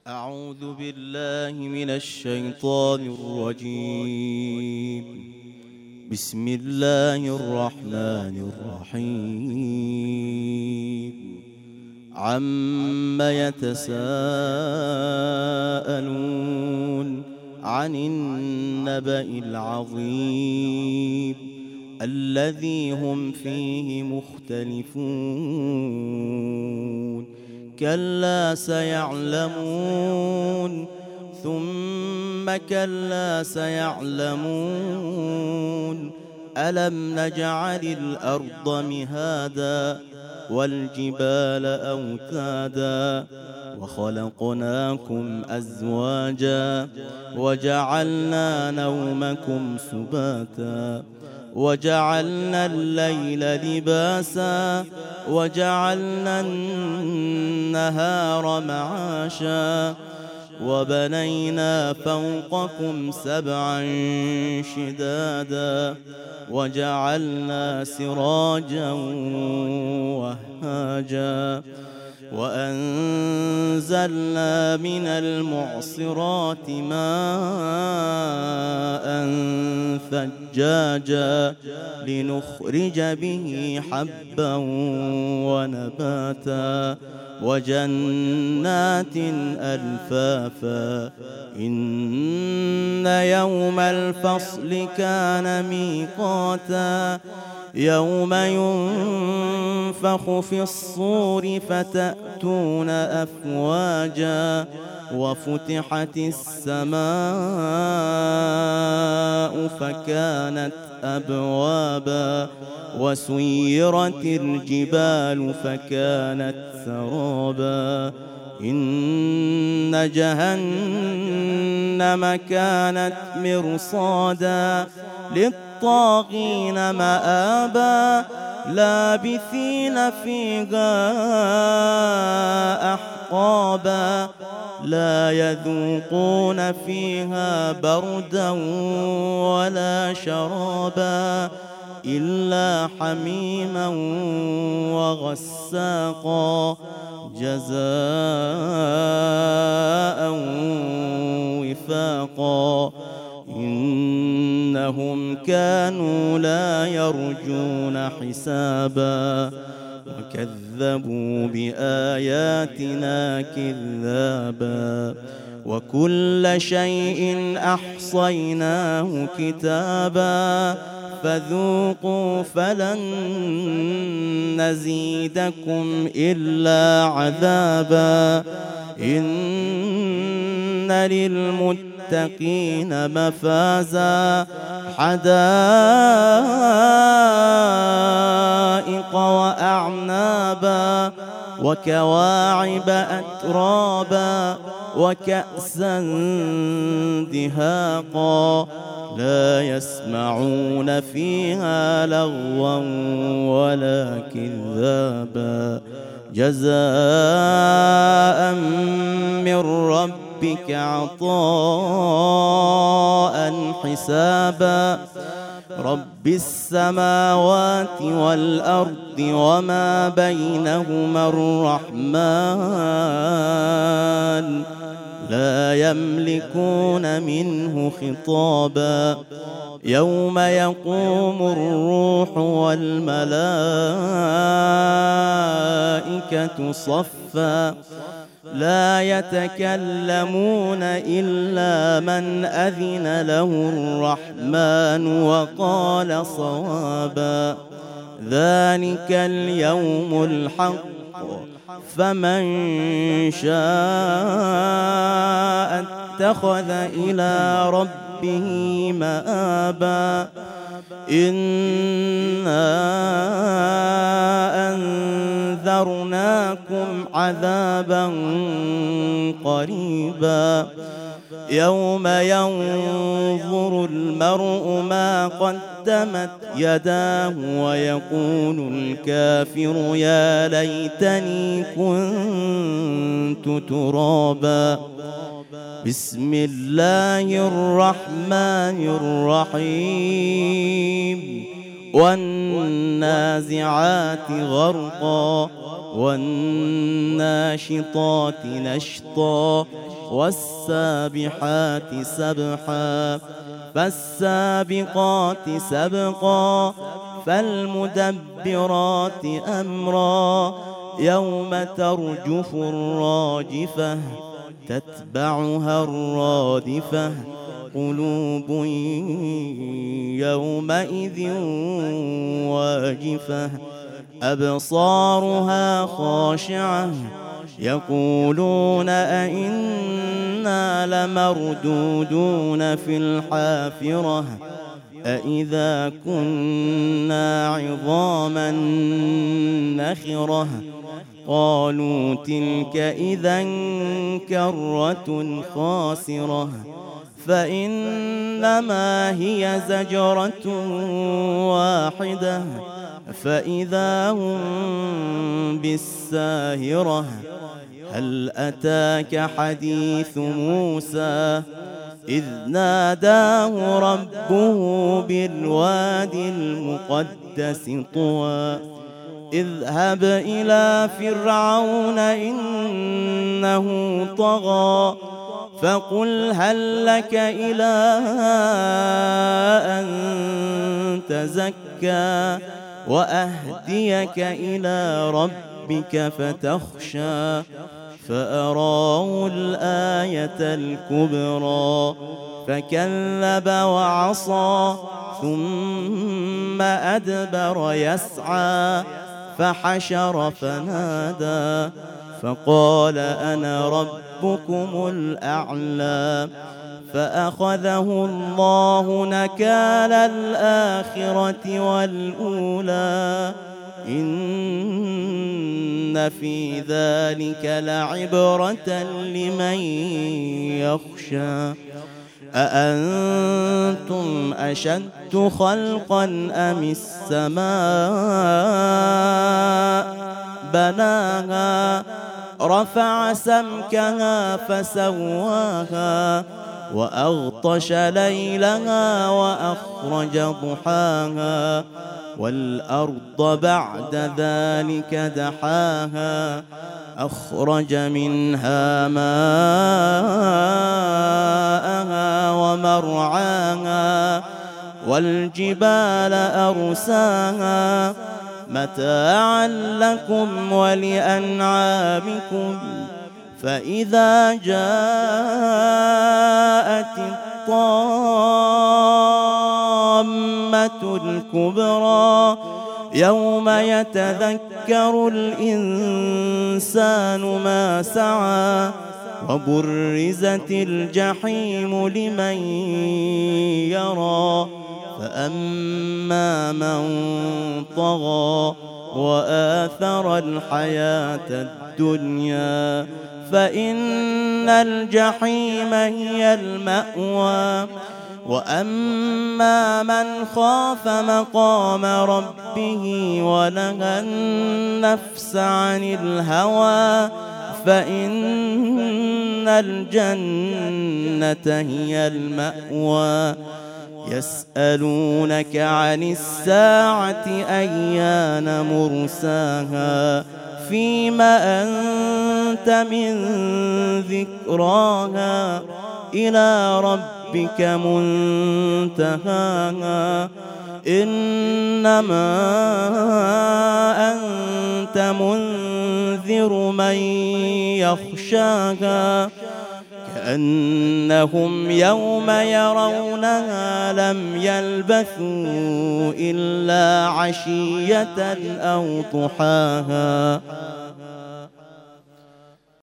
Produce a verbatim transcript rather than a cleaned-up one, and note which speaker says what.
Speaker 1: أعوذ بالله من الشيطان الرجيم. بسم الله الرحمن الرحيم. عم يتساءلون عن النبأ العظيم الذي هم فيه مختلفون. كلا سيعلمون ثم كلا سيعلمون ألم نجعل الأرض مهادا والجبال أوتادا وخلقناكم أزواجا وجعلنا نومكم سباتا وجعلنا الليل لباسا وجعلنا النهار معاشا وبنينا فوقكم سبعا شدادا وجعلنا سراجا وهاجا وأنزلنا من المعصرات ماء ثجاجا لنخرج به حبا ونباتا وجنات ألفافا إن يوم الفصل كان ميقاتا يوم ينفخ في الصور فتأتون أفواجا وفتحت السماء فكانت أبوابا وسيرت الجبال فكانت سرابا إن جهنم كانت مرصادا للطاغين مآبا لابثين فيها أحقابا لا يذوقون فيها بردا ولا شرابا إلا حميما وغساقا جزاء وفاقا إنهم كانوا لا يرجون حسابا وكذبوا بآياتنا كذابا وكل شيء أحصيناه كتابا فذوقوا فلن نزيدكم إلا عذابا إن للمتقين مفازا حدائق وأعنابا وكواعب أترابا وكأسا دهاقا لا يسمعون فيها لغوا ولا كذابا جزاء من ربك عطاء حسابا رب السماوات والأرض وما بينهما الرحمن لا يملكون منه خطابا يوم يقوم الروح والملائكة صفا لا يتكلمون إلا من أذن له الرحمن وقال صوابا ذلك اليوم الحق فمن شاء اتخذ إلى ربه مآبا إنا أنذرناكم عذابا قريبا يوم ينظر المرء ما قدمت يداه ويقول الكافر يا ليتني كنت ترابا بسم الله الرحمن الرحيم والنازعات غرقا والناشطات نشطا والسابحات سبحا فالسابقات سبقا فالمدبرات أمرا يوم ترجف الراجفة تتبعها الرادفة قلوب يومئذ واجفة أبصارها خاشعة يقولون أئنا لمردودون في الحافرة أئذا كنا عظاما نخرة قالوا تلك إذا كرة خاسرة فإنما هي زجرة واحدة فإذا هم بالساهرة هل أتاك حديث موسى إذ ناداه ربه بالوادي المقدس طوى اذهب إلى فرعون إنه طغى فقل هل لك إلى أن تزكى وأهديك إلى ربك فتخشى فأراه الآية الكبرى فكذب وعصى ثم أدبر يسعى فحشر فنادى فقال أنا ربكم الأعلى فأخذه الله نكال الآخرة والأولى إن في ذلك لعبرة لمن يخشى أأنتم أشد خلقا أم السماء بناها رفع سمكها فسواها وأغطش ليلها وأخرج ضحاها والأرض بعد ذلك دحاها أخرج منها ماءها ومرعاها والجبال أرساها متاعا لكم ولأنعامكم فإذا جاءت الطامة الكبرى يوم يتذكر الإنسان ما سعى وبرزت الجحيم لمن يرى فأما من طغى وآثر الحياة الدنيا فإن الجحيم هي المأوى وأما من خاف مقام ربه ونهى النفس عن الهوى فإن الجنة هي المأوى يسألونك عن الساعة أيان مرساها فيما أنت من ذكراها إلى ربك منتهاها إنما أنت منذر من يخشاها كأنهم يوم يرونها لم يلبثوا إلا عشية أو ضحاها.